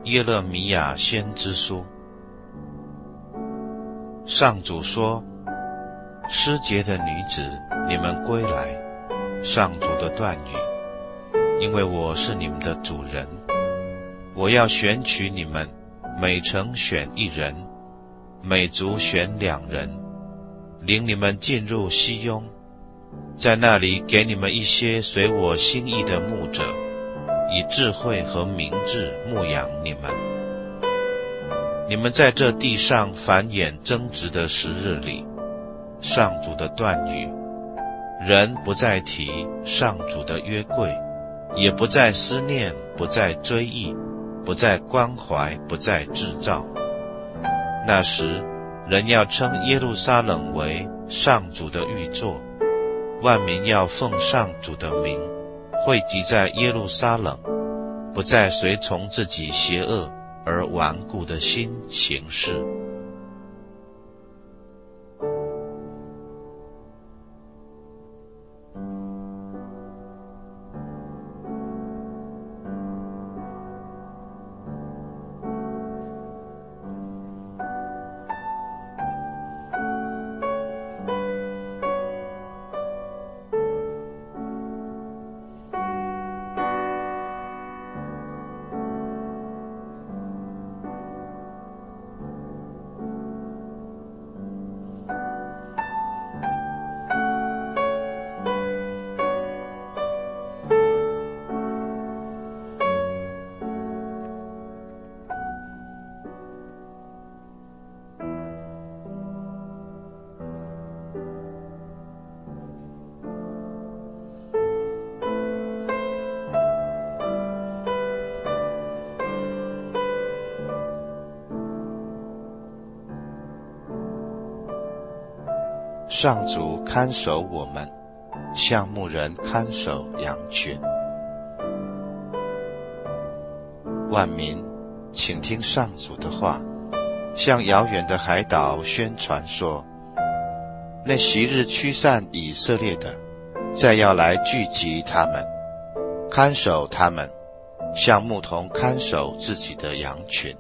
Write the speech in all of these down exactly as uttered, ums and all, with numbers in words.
耶勒米亚先知书。上主说，失节的女子，你们归来，上主的断语，因为我是你们的主人，我要选取你们，每城选一人，每族选两人，领你们进入西雍，在那里给你们一些随我心意的牧者，以智慧和明智牧养你们。你们在这地上繁衍争执的时日里，上主的断语，人不再提上主的约柜，也不再思念，不再追忆，不再关怀，不再制造。那时，人要称耶路撒冷为上主的御座，万民要奉上主的名，汇集在耶路撒冷，不再随从自己邪恶而顽固的心行事。上主看守我们，像牧人看守羊群。万民，请听上主的话，向遥远的海岛宣传说，那昔日驱散以色列的，再要来聚集他们，看守他们，像牧童看守自己的羊群。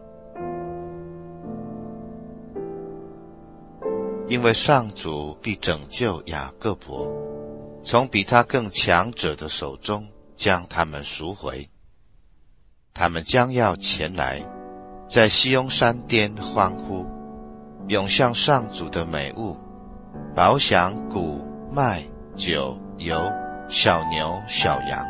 因为上主必拯救雅各伯，从比他更强者的手中将他们赎回。他们将要前来，在西雍山巅欢呼，涌向上主的美物，饱享谷、麦、酒、油、小牛、小羊。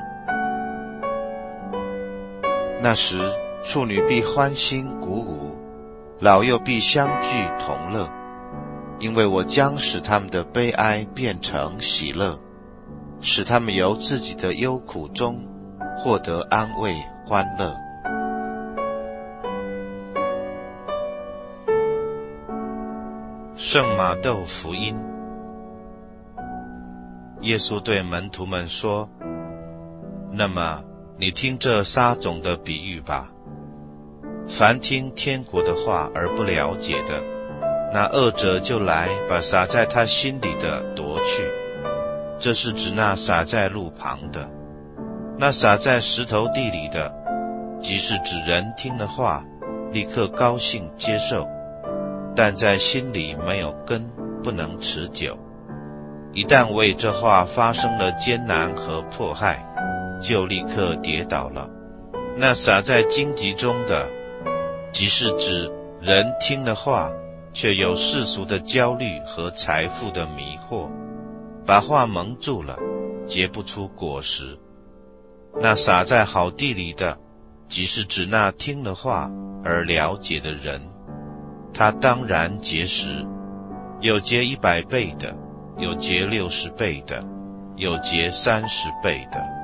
那时，处女必欢欣鼓舞，老幼必相聚同乐。因为我将使他们的悲哀变成喜乐，使他们由自己的忧苦中获得安慰欢乐。圣马窦福音。耶稣对门徒们说，那么你听这撒种的比喻吧。凡听天国的话而不了解的，那恶者就来，把撒在他心里的夺去。这是指那撒在路旁的。那撒在石头地里的，即是指人听了话，立刻高兴接受，但在心里没有根，不能持久。一旦为这话发生了艰难和迫害，就立刻跌倒了。那撒在荆棘中的，即是指人听了话，却有世俗的焦虑和财富的迷惑，把话蒙住了，结不出果实。那撒在好地里的，即是指那听了话而了解的人，他当然结实，有结一百倍的，有结六十倍的，有结三十倍的。